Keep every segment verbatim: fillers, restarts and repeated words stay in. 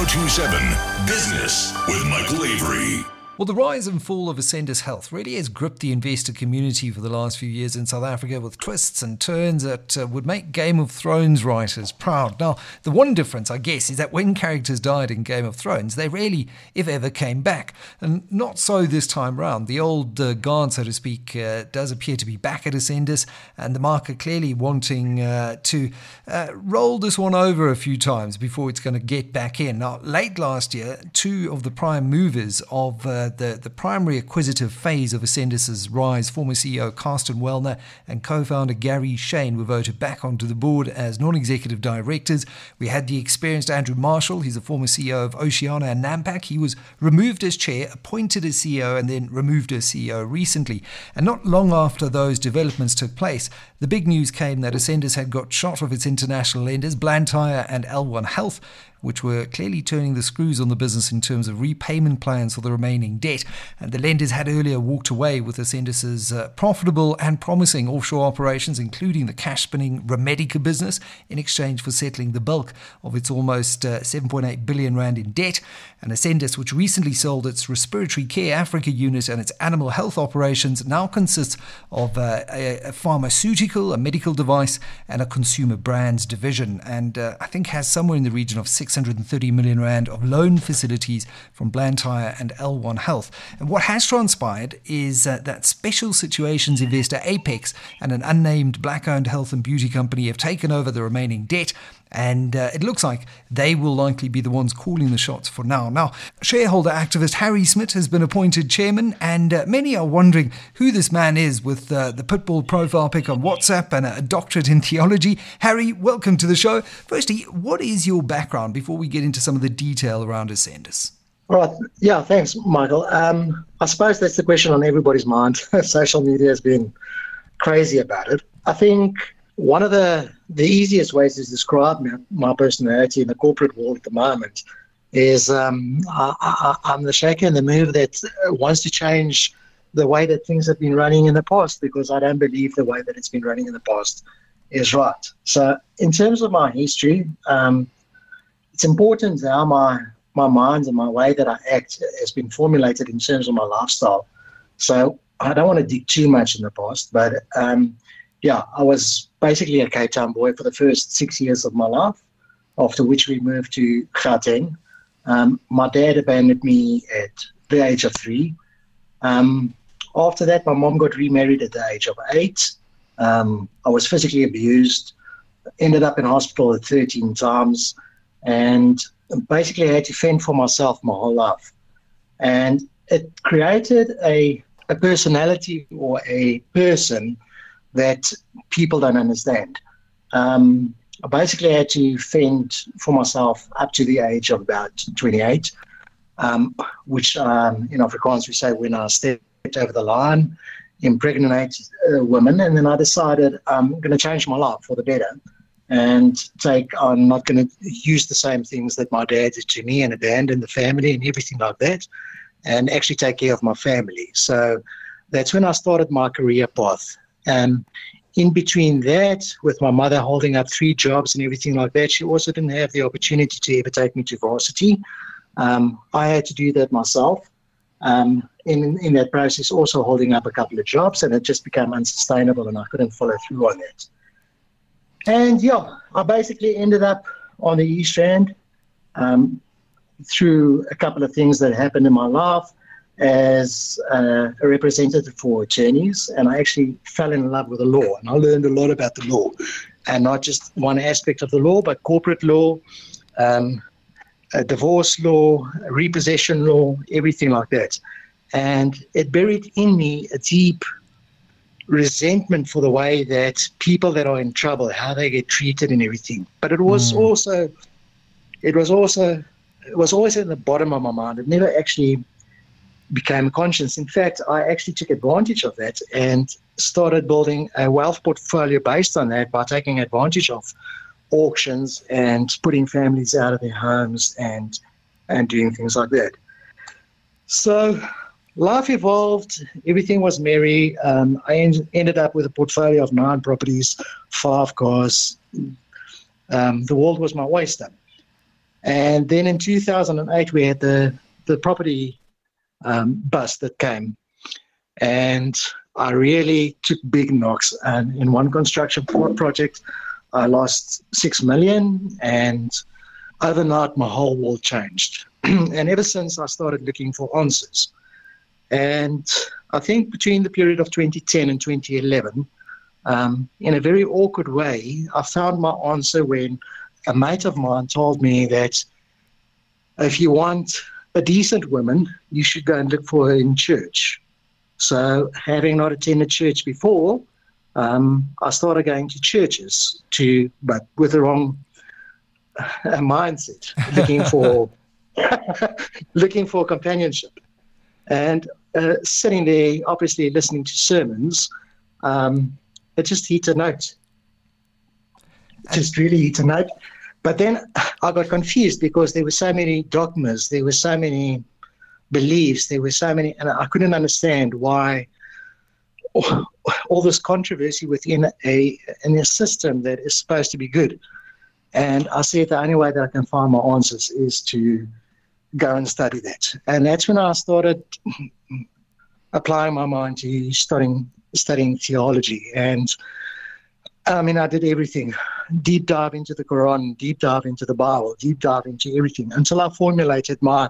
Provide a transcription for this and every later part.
oh two seven Business with Michael Avery. Well, the rise and fall of Ascendis Health really has gripped the investor community for the last few years in South Africa with twists and turns that uh, would make Game of Thrones writers proud. Now, the one difference, I guess, is that when characters died in Game of Thrones, they rarely, if ever, came back. And not so this time round. The old uh, guard, so to speak, uh, does appear to be back at Ascendis, and the market clearly wanting uh, to uh, roll this one over a few times before it's going to get back in. Now, late last year, two of the prime movers of uh, The, the primary acquisitive phase of Ascendis' rise, former C E O Carsten Wellner and co-founder Gary Shane, were voted back onto the board as non-executive directors. We had the experienced Andrew Marshall. He's a former C E O of Oceana and Nampak. He was removed as chair, appointed as C E O, and then removed as C E O recently. And not long after those developments took place, the big news came that Ascendis had got shot of its international lenders, Blantyre and L one Health, which were clearly turning the screws on the business in terms of repayment plans for the remaining debt. And the lenders had earlier walked away with Ascendis' uh, profitable and promising offshore operations, including the cash-spinning Remedica business, in exchange for settling the bulk of its almost uh, seven point eight billion rand in debt. And Ascendis, which recently sold its respiratory care Africa unit and its animal health operations, now consists of uh, a, a pharmaceutical, a medical device, and a consumer brands division. And uh, I think has somewhere in the region of six hundred thirty million rand of loan facilities from Blantyre and L one Health. And what has transpired is uh, that special situations investor Apex and an unnamed black-owned health and beauty company have taken over the remaining debt. And uh, it looks like they will likely be the ones calling the shots for now. Now, shareholder activist Harry Smit has been appointed chairman, and uh, many are wondering who this man is with uh, the Pitbull profile pic on WhatsApp and a doctorate in theology. Harry, welcome to the show. Firstly, what is your background before we get into some of the detail around Ascendis? Right. Yeah, thanks, Michael. Um, I suppose that's the question on everybody's mind. Social media has been crazy about it. I think one of the, the easiest ways to describe my, my personality in the corporate world at the moment is um, I, I, I'm the shaker and the mover that wants to change the way that things have been running in the past, because I don't believe the way that it's been running in the past is right. So in terms of my history, um, it's important how my, my mind and my way that I act has been formulated in terms of my lifestyle. So I don't want to dig too much in the past, but um, yeah, I was basically a Cape Town boy for the first six years of my life, after which we moved to Gauteng. Um, my dad abandoned me at the age of three. Um, after that, my mom got remarried at the age of eight. Um, I was physically abused, ended up in hospital thirteen times, and basically I had to fend for myself my whole life. And it created a, a personality or a person that people don't understand. Um, I basically had to fend for myself up to the age of about twenty-eight, um, which um, in Afrikaans we say when I stepped over the line, impregnate a woman, and then I decided I'm going to change my life for the better and take, I'm not going to use the same things that my dad did to me and abandon the family and everything like that, and actually take care of my family. So that's when I started my career path. Um, in between that, with my mother holding up three jobs and everything like that, she also didn't have the opportunity to ever take me to varsity. Um, I had to do that myself. Um, in, in that process, also holding up a couple of jobs, and it just became unsustainable and I couldn't follow through on that. And yeah, I basically ended up on the East Rand um, through a couple of things that happened in my life as uh, a representative for attorneys, and I actually fell in love with the law, and I learned a lot about the law, and not just one aspect of the law, but corporate law, um, a divorce law, a repossession law, everything like that. And it buried in me a deep resentment for the way that people that are in trouble, how they get treated and everything. But it was mm. also, it was also, it was always in the bottom of my mind. It never actually became conscious. In fact, I actually took advantage of that and started building a wealth portfolio based on that by taking advantage of auctions and putting families out of their homes and and doing things like that. So life evolved. Everything was merry. Um, I en- ended up with a portfolio of nine properties, five cars. Um, the world was my oyster. And then in two thousand eight, we had the, the property um, bust that came. And I really took big knocks. And in one construction project, I lost six million. And overnight, my whole world changed. And ever since, I started looking for answers. And I think between the period of twenty ten and twenty eleven, um, in a very awkward way, I found my answer when a mate of mine told me that if you want a decent woman, you should go and look for her in church. So having not attended church before, um, I started going to churches, to, but with the wrong uh, mindset, looking for looking for companionship. And uh, sitting there, obviously listening to sermons, um, it just hit a note. It just really hit a note. But then I got confused because there were so many dogmas, there were so many beliefs, there were so many, and I couldn't understand why all, all this controversy within a in a system that is supposed to be good. And I said the only way that I can find my answers is to go and study that. And that's when I started applying my mind to studying studying theology. And I mean, I did everything. Deep dive into the Quran, deep dive into the Bible, deep dive into everything until I formulated my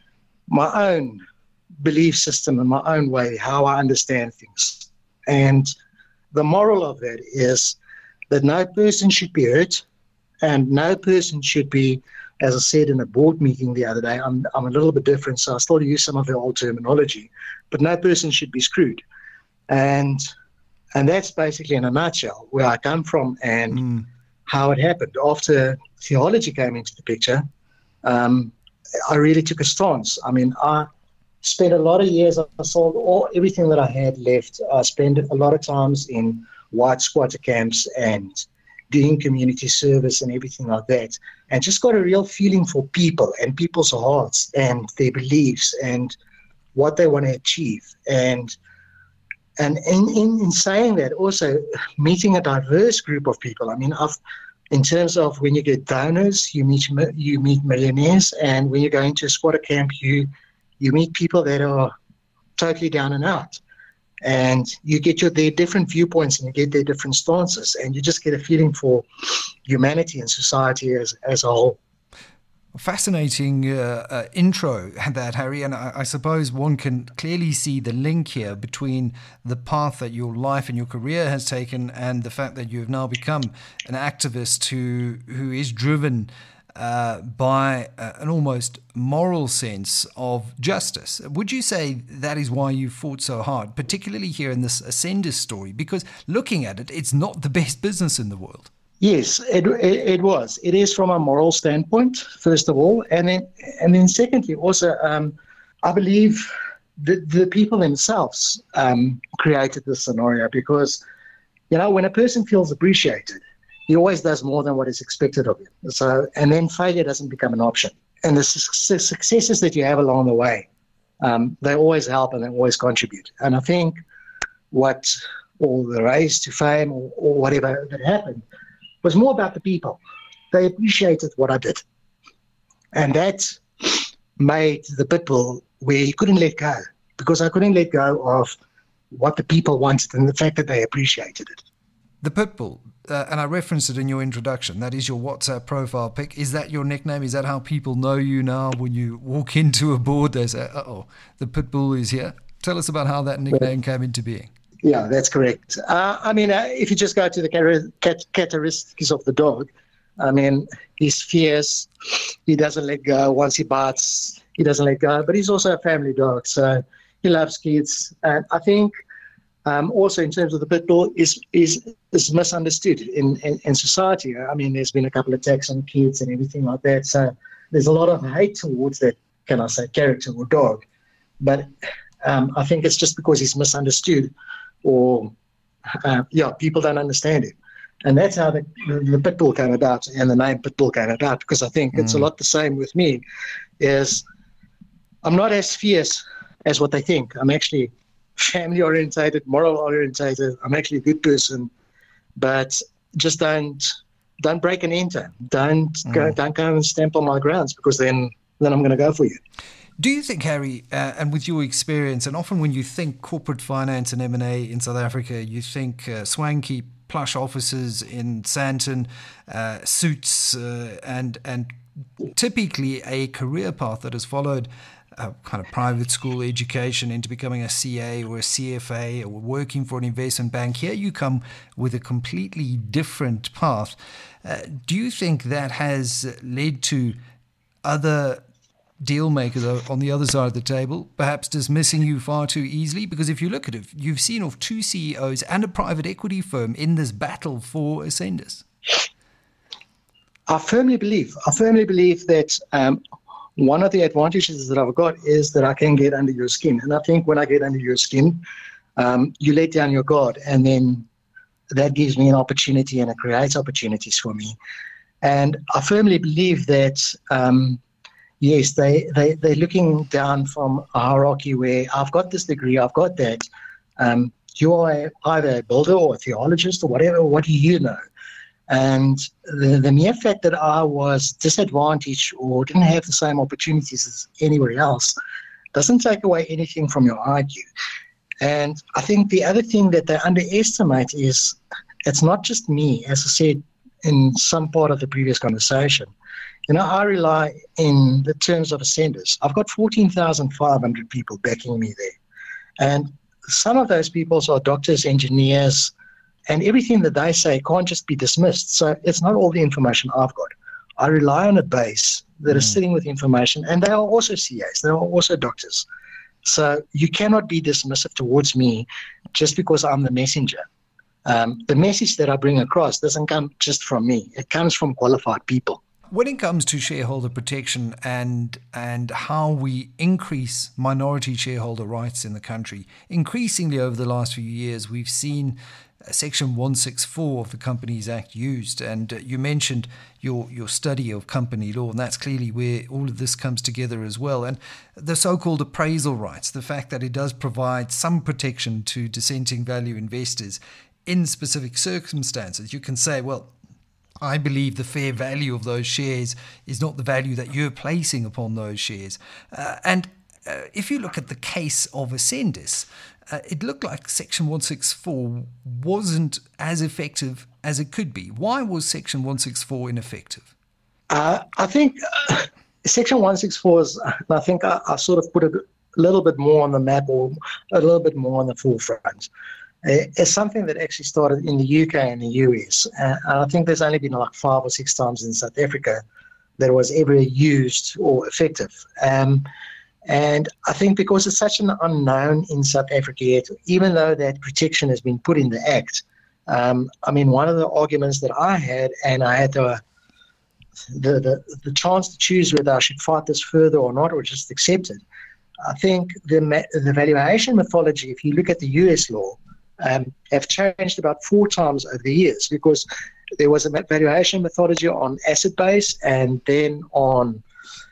my own belief system and my own way, how I understand things. And the moral of that is that no person should be hurt and no person should be, as I said in a board meeting the other day, I'm, I'm a little bit different, so I still use some of the old terminology, but no person should be screwed. And and that's basically in a nutshell where I come from and mm. how it happened. After theology came into the picture, um, I really took a stance. I mean, I spent a lot of years, I sold all everything that I had left. I spent a lot of times in white squatter camps and doing community service and everything like that, and just got a real feeling for people and people's hearts and their beliefs and what they want to achieve. And and in, in, in saying that, also meeting a diverse group of people. I mean, I've, in terms of when you get donors, you meet you meet millionaires, and when you go into a squatter camp, you you meet people that are totally down and out. And you get your their different viewpoints and you get their different stances, and you just get a feeling for humanity and society as, as a whole. Fascinating uh, uh, intro, that, Harry, and I, I suppose one can clearly see the link here between the path that your life and your career has taken and the fact that you have now become an activist who who is driven Uh, by uh, an almost moral sense of justice. Would you say that is why you fought so hard, particularly here in this Ascendis story? Because looking at it, it's not the best business in the world. Yes, it, it, it was. It is from a moral standpoint, first of all. And then, and then secondly, also, um, I believe the, the people themselves um, created this scenario because, you know, when a person feels appreciated, he always does more than what is expected of him. So, and then failure doesn't become an option. And the su- successes that you have along the way, um, they always help and they always contribute. And I think what all the race to fame or, or whatever that happened was more about the people. They appreciated what I did. And that made the pitbull where he couldn't let go, because I couldn't let go of what the people wanted and the fact that they appreciated it. The Pitbull, uh, and I referenced it in your introduction, that is your WhatsApp profile pic. Is that your nickname? Is that how people know you now when you walk into a board? They say, uh-oh, the Pitbull is here. Tell us about how that nickname came into being. Yeah, that's correct. Uh, I mean, uh, if you just go to the cat- characteristics of the dog, I mean, he's fierce. He doesn't let go. Once he bites, he doesn't let go. But he's also a family dog, so he loves kids. And I think Um, also, in terms of the pitbull, is is is misunderstood in, in, in society. I mean, there's been a couple of attacks on kids and everything like that. So there's a lot of hate towards that, can I say, character or dog. But um, I think it's just because he's misunderstood, or uh, yeah, people don't understand it. And that's how the, the, the pitbull came about, and the name pitbull came about. Because I think mm. it's a lot the same with me. Is I'm not as fierce as what they think. I'm actually family orientated, moral orientated. I'm actually a good person, but just don't don't break and enter. Don't mm. go, don't go and stamp on my grounds, because then, then I'm going to go for you. Do you think, Harry, uh, and with your experience, and often when you think corporate finance and M and A in South Africa, you think uh, swanky plush offices in Sandton, uh, suits, uh, and and typically a career path that has followed a kind of private school education into becoming a C A or a C F A or working for an investment bank. Here you come with a completely different path. Uh, do you think that has led to other deal makers on the other side of the table perhaps dismissing you far too easily? Because if you look at it, you've seen off two C E Os and a private equity firm in this battle for Ascendus. I firmly believe, I firmly believe that um, one of the advantages that I've got is that I can get under your skin. And I think when I get under your skin, um, you let down your guard, and then that gives me an opportunity, and it creates opportunities for me. And I firmly believe that um, yes, they, they, they're looking down from a hierarchy where I've got this degree, I've got that. Um, you are either a builder or a theologist or whatever, what do you know? And the, the mere fact that I was disadvantaged or didn't have the same opportunities as anywhere else doesn't take away anything from your I Q. And I think the other thing that they underestimate is it's not just me, as I said in some part of the previous conversation. You know, I rely in the terms of Ascendus. I've got fourteen thousand five hundred people backing me there. And some of those people are doctors, engineers, and everything that they say can't just be dismissed. So it's not all the information I've got. I rely on a base that mm. is sitting with information, and they are also C As. They are also doctors. So you cannot be dismissive towards me just because I'm the messenger. Um, the message that I bring across doesn't come just from me. It comes from qualified people. When it comes to shareholder protection and and how we increase minority shareholder rights in the country, increasingly over the last few years, we've seen Section one sixty-four of the Companies Act used. And uh, you mentioned your, your study of company law, and that's clearly where all of this comes together as well. And the so-called appraisal rights, the fact that it does provide some protection to dissenting value investors in specific circumstances. You can say, well, I believe the fair value of those shares is not the value that you're placing upon those shares. Uh, and uh, if you look at the case of Ascendus, uh, it looked like Section one sixty-four wasn't as effective as it could be. Why was Section one sixty-four ineffective? Uh, I think uh, Section one sixty-four is, I think I, I sort of put it a little bit more on the map, or a little bit more on the forefront. It's something that actually started in the U K and the U S. Uh, and I think there's only been like five or six times in South Africa that it was ever used or effective. Um, and I think because it's such an unknown in South Africa yet, even though that protection has been put in the Act, um, I mean, one of the arguments that I had, and I had the, the, the, the chance to choose whether I should fight this further or not, or just accept it. I think the, the valuation methodology, if you look at the U S law, Um, have changed about four times over the years, because there was a valuation methodology on asset base, and then on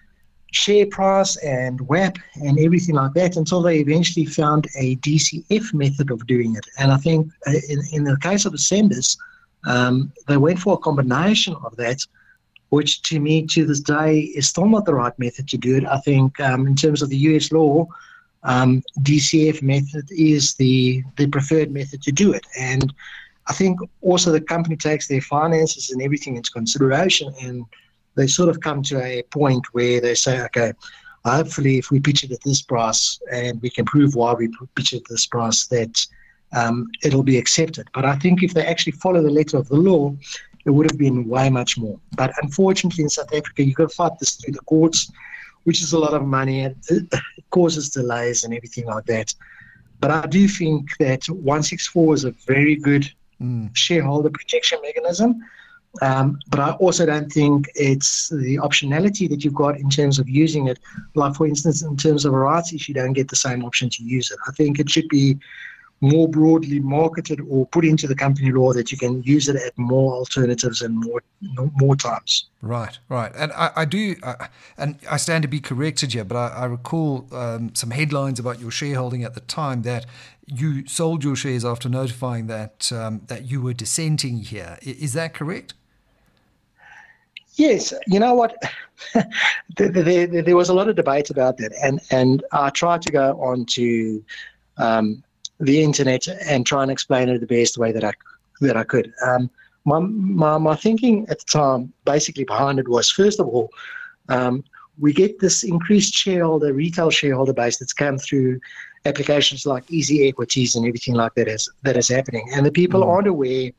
share price and W A P and everything like that, until they eventually found a D C F method of doing it. And I think uh, in, in the case of Ascendus, um, they went for a combination of that, which to me to this day is still not the right method to do it. I think um, in terms of the U S law, Um, D C F method is the, the preferred method to do it. And I think also the company takes their finances and everything into consideration, and they sort of come to a point where they say, okay, hopefully if we pitch it at this price and we can prove why we pitch it at this price, that um, it'll be accepted. But I think if they actually follow the letter of the law, it would have been way much more. But unfortunately in South Africa, you've got to fight this through the courts, which is a lot of money, and it causes delays and everything like that. But I do think that one sixty-four is a very good mm. shareholder protection mechanism. Um, but I also don't think it's the optionality that you've got in terms of using it. Like, for instance, in terms of rights, if you don't get the same option to use it. I think it should be more broadly marketed or put into the company law that you can use it at more alternatives and more more times. Right, right. And I, I do, uh, and I stand to be corrected here, but I, I recall um, some headlines about your shareholding at the time that you sold your shares after notifying that um, that you were dissenting here. I, is that correct? Yes, you know what? there, there, there was a lot of debate about that, and, and I tried to go on to um, the internet and try and explain it the best way that I that I could. Um, my, my my thinking at the time, basically behind it, was first of all, um, we get this increased shareholder, retail shareholder base that's come through applications like Easy Equities and everything like that is that is happening, and the people mm. aren't aware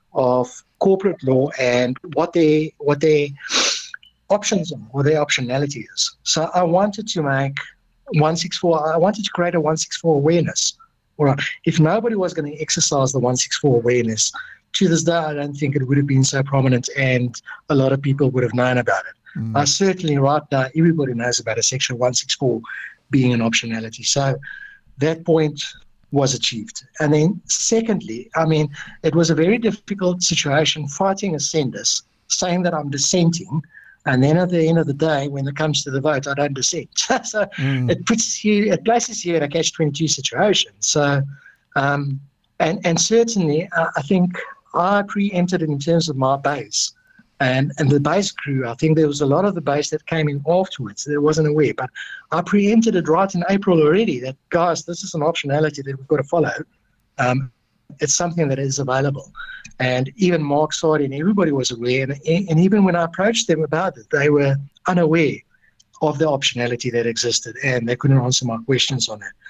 of corporate law and what they what their options are, or their optionality is. So I wanted to make one sixty-four. I wanted to create a one sixty-four awareness. Or if nobody was going to exercise the one sixty-four awareness, to this day, I don't think it would have been so prominent, and a lot of people would have known about it. Mm. Uh, certainly, right now, everybody knows about a Section one sixty-four being an optionality. So that point was achieved. And then secondly, I mean, it was a very difficult situation fighting Ascendus, saying that I'm dissenting, and then at the end of the day, when it comes to the vote, I don't dissent. so mm. it puts you, it places you in a catch twenty-two situation. So, um, and and certainly, uh, I think I preempted it in terms of my base. And and the base crew, I think there was a lot of the base that came in afterwards that wasn't aware. But I preempted it right in April already that, guys, this is an optionality that we've got to follow. Um, it's something that is available. And even Mark Sardi and everybody was aware. And, and even when I approached them about it, they were unaware of the optionality that existed, and they couldn't answer my questions on it.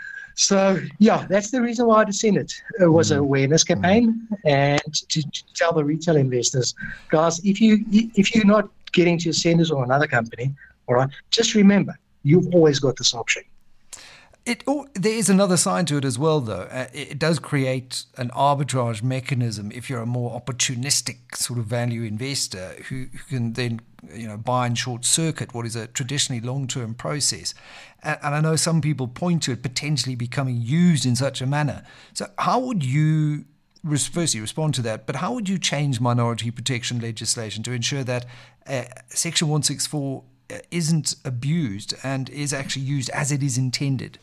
So, yeah, that's the reason why I dissented. It was an awareness campaign, and to, to tell the retail investors, guys, if, you, if you're not getting to Ascendus or another company, all right, just remember, you've always got this option. It, oh, there is another side to it as well, though. Uh, it does create an arbitrage mechanism if you're a more opportunistic sort of value investor who, who can then, you know, buy and short circuit what is a traditionally long-term process. And, and I know some people point to it potentially becoming used in such a manner. So how would you, firstly, respond to that, but how would you change minority protection legislation to ensure that uh, Section one sixty-four isn't abused and is actually used as it is intended?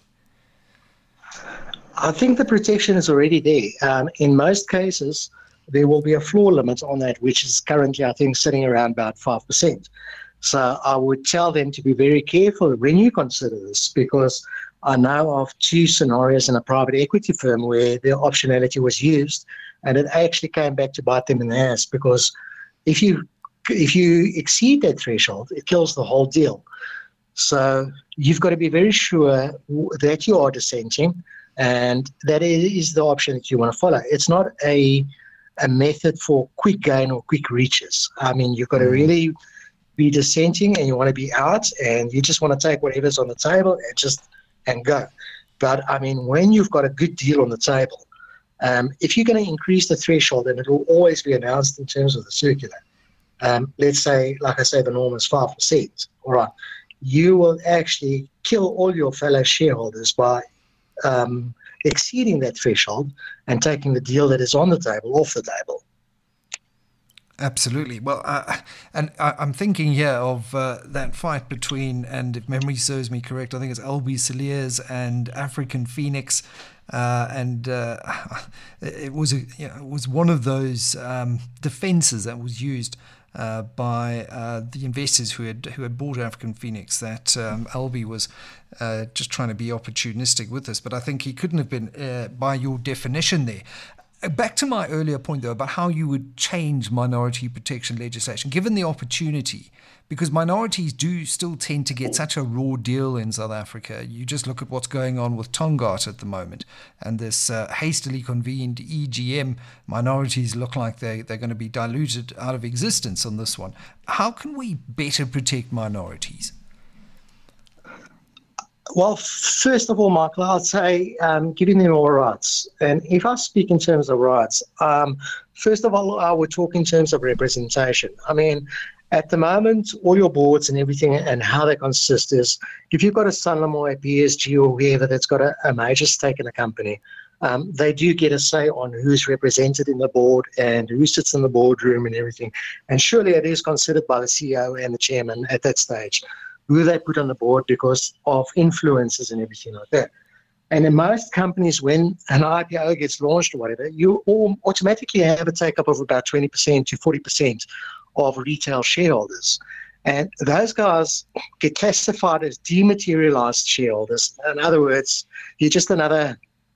I think the protection is already there. Um, in most cases, there will be a floor limit on that, which is currently, I think, sitting around about five percent. So I would tell them to be very careful when you consider this, because I know of two scenarios in a private equity firm where the optionality was used, and it actually came back to bite them in the ass, because if you if you exceed that threshold, it kills the whole deal. So you've got to be very sure that you are dissenting, and that is the option that you want to follow. It's not a a method for quick gain or quick reaches. I mean, you've got to really be dissenting, and you want to be out, and you just want to take whatever's on the table and just and go. But I mean, when you've got a good deal on the table, um, if you're going to increase the threshold, and it will always be announced in terms of the circular. Um, let's say, like I say, the norm is five percent. All right. You will actually kill all your fellow shareholders by um, exceeding that threshold and taking the deal that is on the table off the table. Absolutely. Well, uh, and I, I'm thinking here of uh, that fight between, and if memory serves me correct, I think it's L B Cilliers and African Phoenix. Uh, and uh, it was a, you know, it was one of those um, defences that was used Uh, by uh, the investors who had who had bought African Phoenix, that um, Albie was uh, just trying to be opportunistic with this. But I think he couldn't have been, uh, by your definition there. Uh, back to my earlier point, though, about how you would change minority protection legislation, given the opportunity, because minorities do still tend to get such a raw deal in South Africa. You just look at what's going on with Tongaat at the moment, and this uh, hastily convened E G M. Minorities look like they, they're going to be diluted out of existence on this one. How can we better protect minorities? Well, first of all, Michael, I'd say um, giving them all rights. And if I speak in terms of rights, um, first of all, I would talk in terms of representation. I mean, at the moment, all your boards and everything and how they consist is, if you've got a Sanlam or a P S G or whoever that's got a, a major stake in a company, um, they do get a say on who's represented in the board and who sits in the boardroom and everything. And surely it is considered by the C E O and the chairman at that stage who they put on the board because of influences and everything like that. And in most companies, when an I P O gets launched or whatever, you all automatically have a take-up of about twenty percent to forty percent of retail shareholders. And those guys get classified as dematerialized shareholders. In other words, you're just another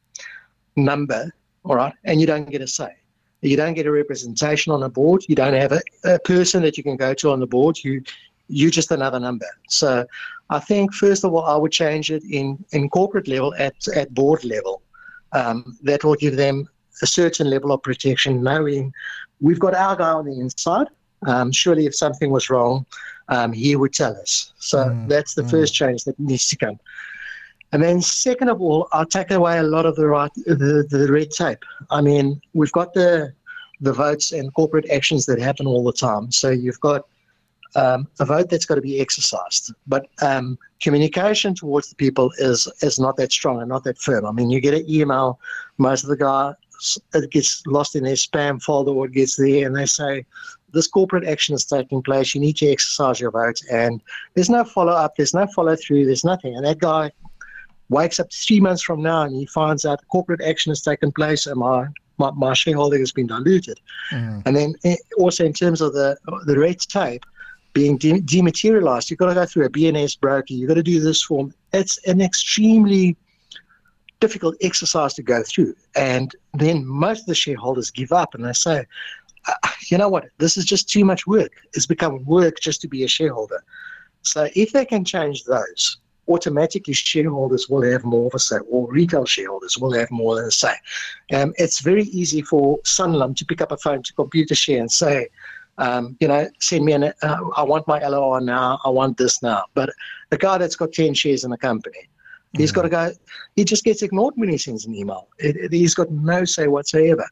number, all right, and you don't get a say. You don't get a representation on the board. You don't have a, a person that you can go to on the board. You, you're just another number. So I think, first of all, I would change it in, in corporate level, at, at board level. Um, that will give them a certain level of protection, knowing we've got our guy on the inside. Um, surely if something was wrong, um, he would tell us. So mm, that's the mm. first change that needs to come. And then second of all, I'll take away a lot of the right, the, the red tape. I mean, we've got the the votes and corporate actions that happen all the time. So you've got um, a vote that's got to be exercised. But um, communication towards the people is, is not that strong and not that firm. I mean, you get an email, most of the guys, it gets lost in their spam folder or it gets there, and they say, this corporate action is taking place, you need to exercise your vote. And there's no follow-up, there's no follow-through, there's nothing. And that guy wakes up three months from now and he finds out corporate action has taken place and my, my, my shareholding has been diluted. Mm. And then also in terms of the the red tape being de- dematerialized, you've got to go through a B N S broker, you've got to do this form. It's an extremely difficult exercise to go through. And then most of the shareholders give up and they say, you know what, this is just too much work. It's become work just to be a shareholder. So if they can change those, automatically shareholders will have more of a say, or retail shareholders will have more than a say. Um, it's very easy for Sanlam to pick up a phone to Computershare and say, um, you know, send me an, uh, I want my L O R now, I want this now. But a guy that's got ten shares in a company, mm-hmm. he's got to go, he just gets ignored when he sends an email. It, it, he's got no say whatsoever.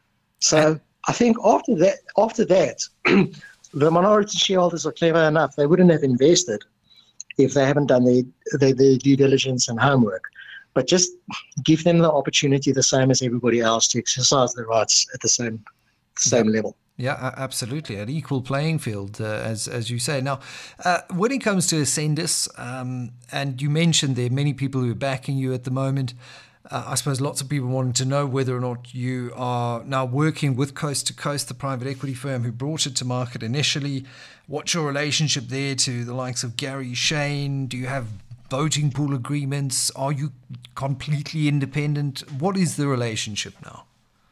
So I think after that, after that, the minority shareholders are clever enough. They wouldn't have invested if they haven't done their, their, their due diligence and homework. But just give them the opportunity, the same as everybody else, to exercise their rights at the same same level. Yeah, absolutely, an equal playing field, uh, as as you say. Now, uh, when it comes to Ascendis, um, and you mentioned there are many people who are backing you at the moment. Uh, I suppose lots of people wanting to know whether or not you are now working with Coast to Coast, the private equity firm who brought it to market initially. What's your relationship there to the likes of Gary Shane? Do you have voting pool agreements? Are you completely independent? What is the relationship now?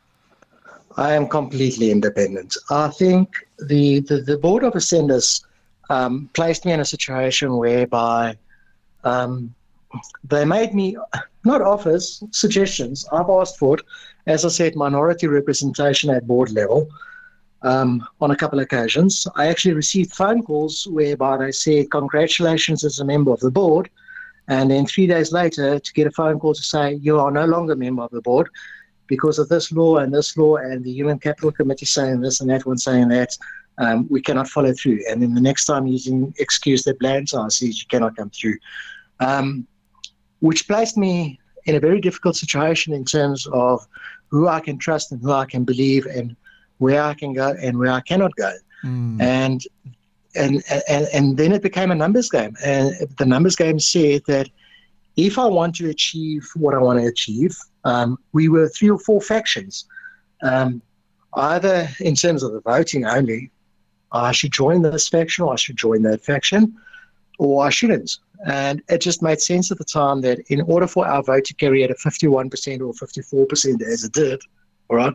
I am completely independent. I think the, the, the board of Ascendis um, placed me in a situation whereby um, they made me, not offers, suggestions. I've asked for it. As I said, minority representation at board level um, on a couple of occasions. I actually received phone calls whereby they said, congratulations as a member of the board. And then three days later, to get a phone call to say, you are no longer a member of the board because of this law and this law and the Human Capital Committee saying this and that one saying that, um, we cannot follow through. And then the next time using excuse that Blantyre says you cannot come through. Um, which placed me in a very difficult situation in terms of who I can trust and who I can believe and where I can go and where I cannot go. Mm. And, and and and then it became a numbers game. And the numbers game said that if I want to achieve what I want to achieve, um, we were three or four factions. Um, either in terms of the voting only, I should join this faction or I should join that faction, or I shouldn't. And it just made sense at the time that in order for our vote to carry at a fifty-one percent or fifty-four percent as it did, all right,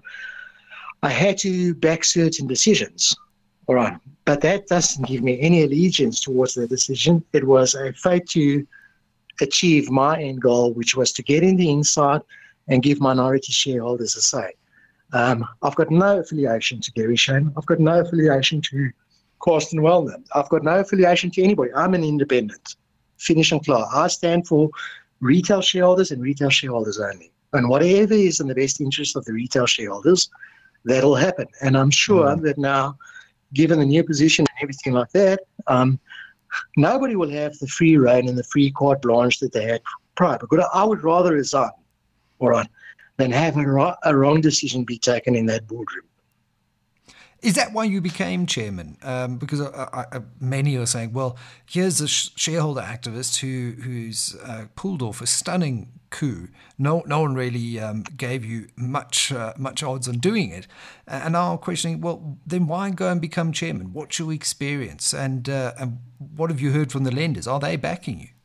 I had to back certain decisions, all right. But that doesn't give me any allegiance towards the decision. It was a fight to achieve my end goal, which was to get in the inside and give minority shareholders a say. Um, I've got no affiliation to Gary Shane. I've got no affiliation to Carsten Wellner. I've got no affiliation to anybody. I'm an independent. Finish and clear. I stand for retail shareholders and retail shareholders only. And whatever is in the best interest of the retail shareholders, that'll happen. And I'm sure mm. that now, given the new position and everything like that, um, nobody will have the free rein and the free carte blanche that they had prior. Because I would rather resign, all right, than have a, a wrong decision be taken in that boardroom. Is that why you became chairman? Um, because I, I, many are saying, well, here's a sh- shareholder activist who who's uh, pulled off a stunning coup. No, no one really um, gave you much uh, much odds on doing it, and now I'm questioning. Well, then why go and become chairman? What's your experience, and uh, and what have you heard from the lenders? Are they backing you?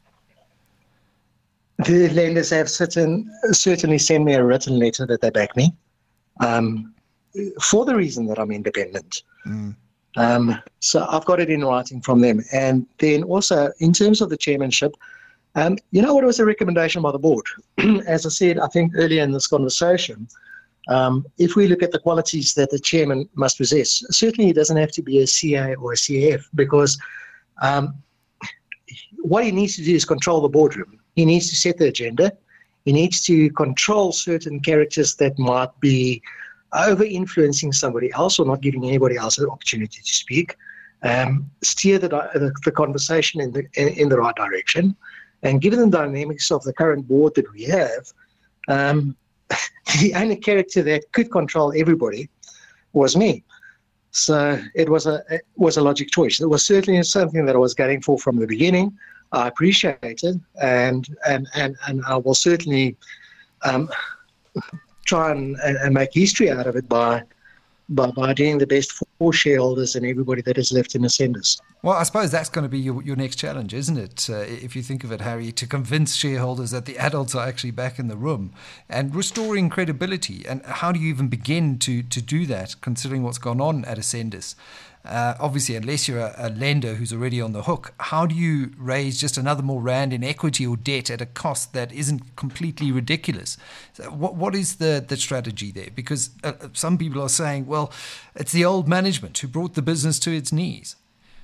The lenders have certain, certainly sent me a written letter that they back me. Um, for the reason that I'm independent. Mm. Um, so I've got it in writing from them. And then also, in terms of the chairmanship, um, you know what, it was a recommendation by the board. As I said, I think earlier in this conversation, um, if we look at the qualities that the chairman must possess, certainly he doesn't have to be a C A or a C A F, because um, what he needs to do is control the boardroom. He needs to set the agenda. He needs to control certain characters that might be over-influencing somebody else or not giving anybody else an opportunity to speak, um, steer the, the, the conversation in the, in, in the right direction. And given the dynamics of the current board that we have, um, the only character that could control everybody was me. So it was a it was a logic choice. It was certainly something that I was going for from the beginning. I appreciate it, and and and, and I will certainly um, try and, and make history out of it by, by by doing the best for shareholders and everybody that is left in Ascendus. Well, I suppose that's going to be your, your next challenge, isn't it? Uh, if you think of it, Harry, to convince shareholders that the adults are actually back in the room and restoring credibility. And how do you even begin to, to do that, considering what's gone on at Ascendus? Uh, obviously, unless you're a, a lender who's already on the hook, how do you raise just another more rand in equity or debt at a cost that isn't completely ridiculous? So what What is the, the strategy there? Because uh, some people are saying, well, it's the old management who brought the business to its knees.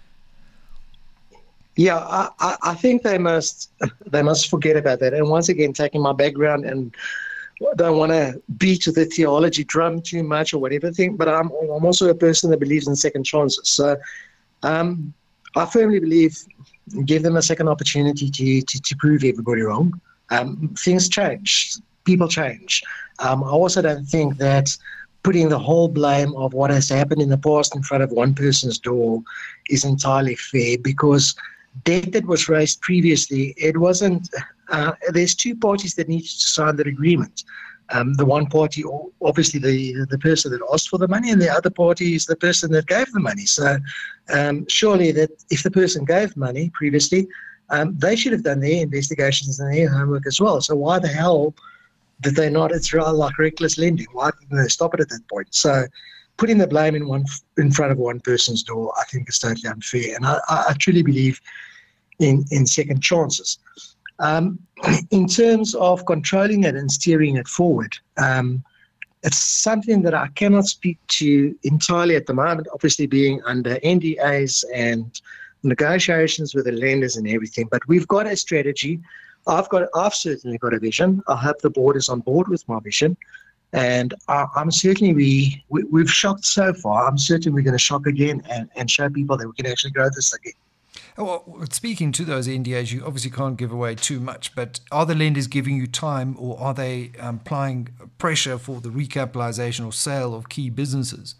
Yeah, I, I think they must they must forget about that. And once again, taking my background, and I don't want to beat the theology drum too much or whatever thing, but I'm, I'm also a person that believes in second chances. So um, I firmly believe give them a second opportunity to, to, to prove everybody wrong. Um, things change. People change. Um, I also don't think that putting the whole blame of what has happened in the past in front of one person's door is entirely fair, because debt that was raised previously, it wasn't, uh, there's two parties that need to sign that agreement. Um, the one party, obviously the the person that asked for the money, and the other party is the person that gave the money. So um, surely that if the person gave money previously, um, they should have done their investigations and their homework as well. So why the hell did they not? It's like reckless lending. Why didn't they stop it at that point? So putting the blame in one in front of one person's door, I think, is totally unfair. And I, I truly believe in, in second chances. Um, in terms of controlling it and steering it forward, um, it's something that I cannot speak to entirely at the moment, obviously being under N D As and negotiations with the lenders and everything. But we've got a strategy. I've got, I've certainly got a vision. I hope the board is on board with my vision. And I, I'm certainly, we, we, we've shocked so far. I'm certain we're going to shock again and, and show people that we can actually grow this again. Well, speaking to those N D As, you obviously can't give away too much, but are the lenders giving you time, or are they um, applying pressure for the recapitalization or sale of key businesses?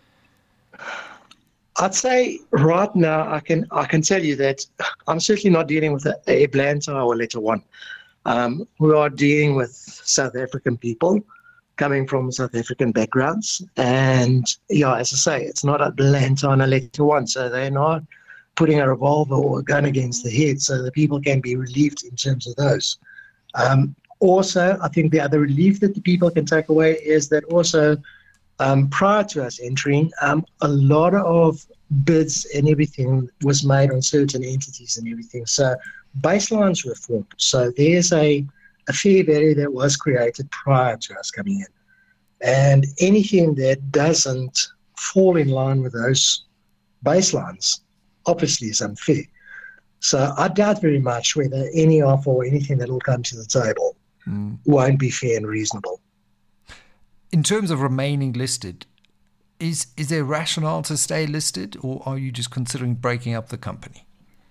I'd say right now I can I can tell you that I'm certainly not dealing with a, a Blantyre or Letter One. Um, we are dealing with South African people coming from South African backgrounds, and yeah, as I say, it's not a Blantyre and a Letter One, so they're not putting a revolver or a gun against the head, so the people can be relieved in terms of those. Um, also, I think the other relief that the people can take away is that also um, prior to us entering, um, a lot of bids and everything was made on certain entities and everything. So baselines were formed. So there's a, a fair value that was created prior to us coming in. And anything that doesn't fall in line with those baselines obviously is unfair. So I doubt very much whether any offer or anything that will come to the table mm. won't be fair and reasonable. In terms of remaining listed, is is there rationale to stay listed, or are you just considering breaking up the company?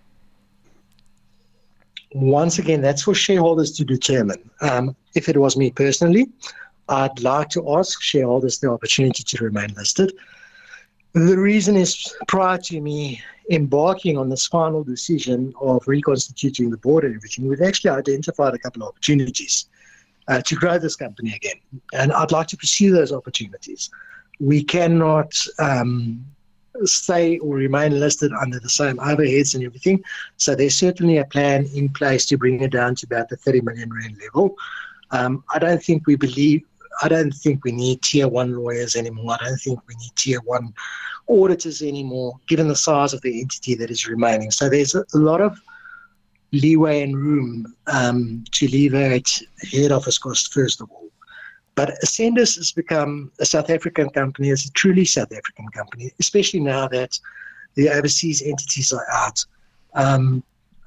Once again, that's for shareholders to determine. Um, if it was me personally, I'd like to ask shareholders the opportunity to remain listed. The reason is, prior to me embarking on this final decision of reconstituting the board and everything, we've actually identified a couple of opportunities uh, to grow this company again. And I'd like to pursue those opportunities. We cannot um, stay or remain listed under the same overheads and everything. So there's certainly a plan in place to bring it down to about the thirty million rand level. Um, I don't think we believe, I don't think we need tier one lawyers anymore. I don't think we need tier one auditors anymore, given the size of the entity that is remaining. So there's a, a lot of leeway and room um, to alleviate head office costs, first of all. But Ascendis has become a South African company, it's a truly South African company, especially now that the overseas entities are out. Um,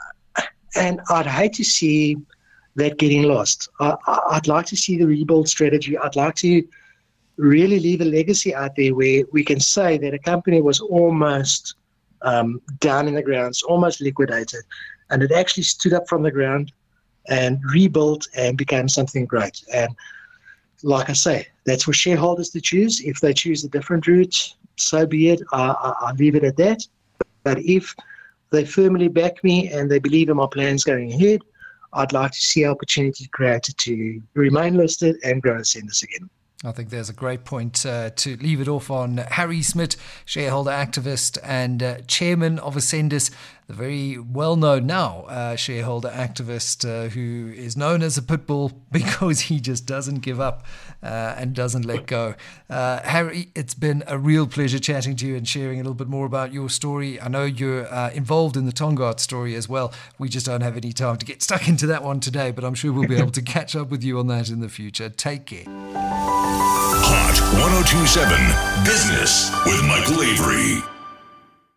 and I'd hate to see that getting lost. I, I'd like to see the rebuild strategy. I'd like to really leave a legacy out there where we can say that a company was almost um, down in the ground, almost liquidated, and it actually stood up from the ground and rebuilt and became something great. And like I say, that's for shareholders to choose. If they choose a different route, so be it. I, I, I'll leave it at that. But if they firmly back me and they believe in my plans going ahead, I'd like to see opportunity created to remain listed and grow Ascendis again. I think there's a great point uh, to leave it off on. Harry Smit, shareholder activist and uh, chairman of Ascendis, the very well-known now uh, shareholder activist uh, who is known as a pit bull because he just doesn't give up uh, and doesn't let go. Uh, Harry, it's been a real pleasure chatting to you and sharing a little bit more about your story. I know you're uh, involved in the Tongaat story as well. We just don't have any time to get stuck into that one today, but I'm sure we'll be able to catch up with you on that in the future. Take care. Hot one oh two point seven Business with Michael Avery.